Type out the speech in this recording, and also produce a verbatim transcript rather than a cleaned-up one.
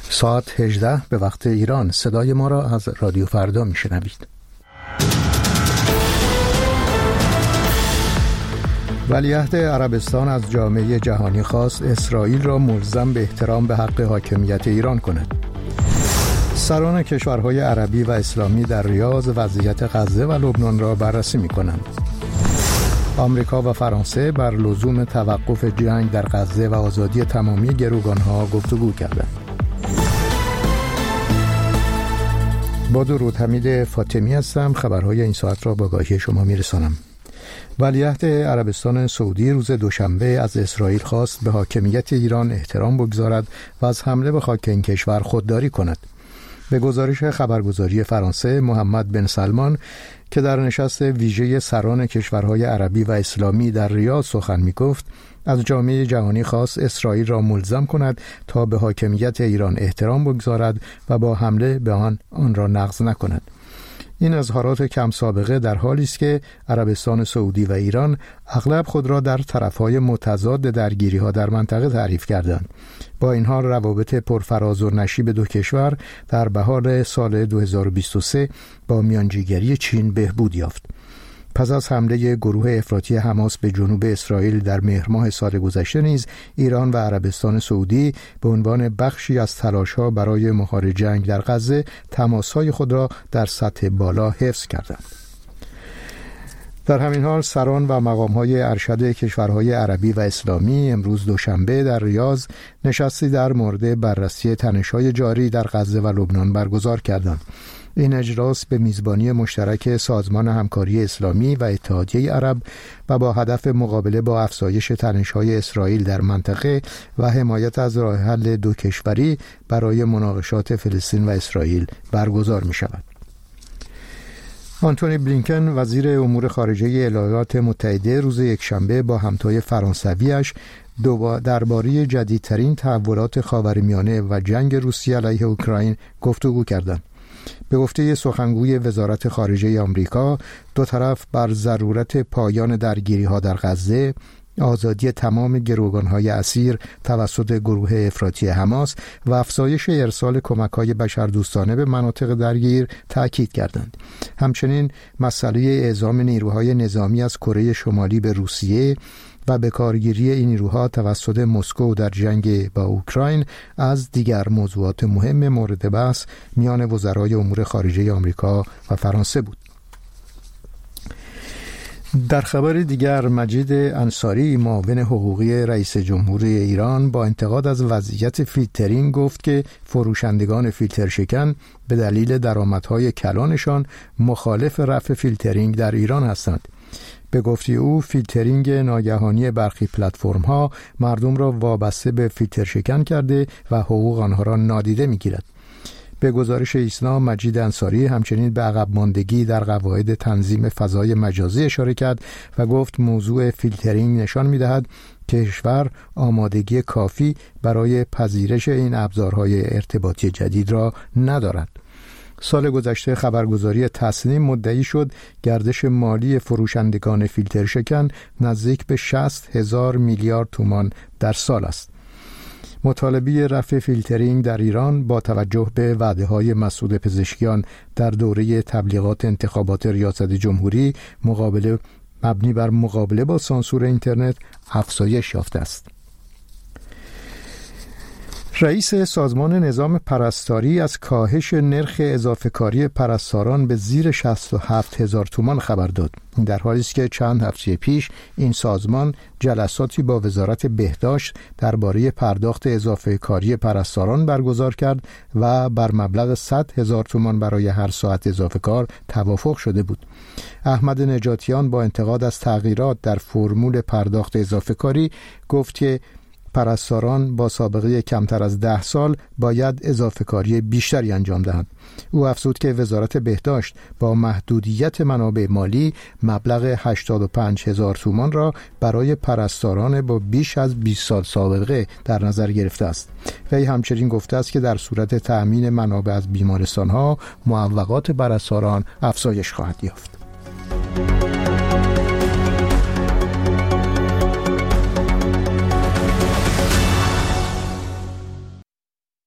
ساعت هجده به وقت ایران. صدای ما را از رادیو فردا میشنوید. ولیعهد عربستان از جامعه جهانی خواست اسرائیل را ملزم به احترام به حق حاکمیت ایران کند. سران کشورهای عربی و اسلامی در ریاض وضعیت غزه و لبنان را بررسی می‌کنند. آمریکا و فرانسه بر لزوم توقف جنگ در غزه و آزادی تمامی گروگان‌ها گفتگو کردند. با درود، حمید فاطمی هستم. خبرهای این ساعت را با آگاهی شما میرسانم. ولیعهد عربستان سعودی روز دوشنبه از اسرائیل خواست به حاکمیت ایران احترام بگذارد و از حمله به خاک این کشور خودداری کند. به گزارش خبرگزاری فرانسه، محمد بن سلمان که در نشست ویژه سران کشورهای عربی و اسلامی در ریاض سخن می‌گفت، از جامعه جهانی خواست اسرائیل را ملزم کند تا به حاکمیت ایران احترام بگذارد و با حمله به آن آن را نقض نکند. این اظهارات کم سابقه در حالی است که عربستان سعودی و ایران اغلب خود را در طرفهای متضاد درگیری‌ها در منطقه تعریف کردند. با این حال روابط پرفراز و نشیب دو کشور در بهار سال دو هزار و بیست و سه با میانجیگری چین بهبود یافت. پس از حمله گروه افراطی حماس به جنوب اسرائیل در مهر ماه سال گذشته نیز ایران و عربستان سعودی به عنوان بخشی از تلاش‌ها برای مهار جنگ در غزه تماس‌های خود را در سطح بالا حفظ کردند. در همین حال سران و مقام‌های ارشد کشورهای عربی و اسلامی امروز دوشنبه در ریاض نشستی در مورد بررسی تنش‌های جاری در غزه و لبنان برگزار کردند. این اجلاس به میزبانی مشترک سازمان همکاری اسلامی و اتحادیه عرب و با هدف مقابله با افزایش تنش‌های اسرائیل در منطقه و حمایت از راه حل دو کشوری برای مناقشات فلسطین و اسرائیل برگزار می‌شود. آنتونی بلینکن وزیر امور خارجه ایالات متحده روز یکشنبه با همتای فرانسویش درباره جدیدترین تحولات خاورمیانه و جنگ روسیه علیه اوکراین گفتگو کردند. به گفته سخنگوی وزارت خارجه آمریکا، دو طرف بر ضرورت پایان درگیری‌ها در غزه، آزادی تمام گروگان‌های اسیر توسط گروه افراطی حماس و افزایش ارسال کمک‌های بشردوستانه به مناطق درگیر تأکید کردند. همچنین مسئله اعزام نیروهای نظامی از کره شمالی به روسیه و به کارگیری این نیروها توسط مسکو در جنگ با اوکراین از دیگر موضوعات مهم مورد بحث میان وزرای امور خارجه آمریکا و فرانسه بود. در خبر دیگر، مجید انصاری معاون حقوقی رئیس جمهور ایران با انتقاد از وضعیت فیلترینگ گفت که فروشندگان فیلتر شکن به دلیل درآمدهای کلانشان مخالف رفع فیلترینگ در ایران هستند. به گفته او، فیلترینگ ناگهانی برخی پلتفرم‌ها مردم را وابسته به فیلتر شکن کرده و حقوق آنها را نادیده می‌گیرد. به گزارش ایسنا، مجید انصاری همچنین به عقب ماندگی در قواعد تنظیم فضای مجازی اشاره کرد و گفت موضوع فیلترینگ نشان می‌دهد که کشور آمادگی کافی برای پذیرش این ابزارهای ارتباطی جدید را ندارد. سال گذشته خبرگزاری تسنیم مدعی شد گردش مالی فروشندگان فیلتر شکن نزدیک به شصت هزار میلیارد تومان در سال است. مطالبه رفع فیلترینگ در ایران با توجه به وعده‌های مسعود پزشکیان در دوره تبلیغات انتخابات ریاست جمهوری مقابله مبنی بر مقابله با سانسور اینترنت افزایش یافته است. رئیس سازمان نظام پرستاری از کاهش نرخ اضافه کاری پرستاران به زیر شصت و هفت هزار تومان خبر داد. در حالی است که چند هفته پیش این سازمان جلساتی با وزارت بهداشت درباره پرداخت اضافه کاری پرستاران برگزار کرد و بر مبلغ صد هزار تومان برای هر ساعت اضافه کار توافق شده بود. احمد نجاتیان با انتقاد از تغییرات در فرمول پرداخت اضافه کاری گفت که پرستاران با سابقه کمتر از ده سال باید اضافه کاری بیشتری انجام دهند. او افزود که وزارت بهداشت با محدودیت منابع مالی مبلغ هشتاد و پنج هزار تومان را برای پرستاران با بیش از بیست سال سابقه در نظر گرفته است. وی همچنین گفته است که در صورت تأمین منابع از بیمارستان‌ها معوقات پرستاران افزایش خواهد یافت.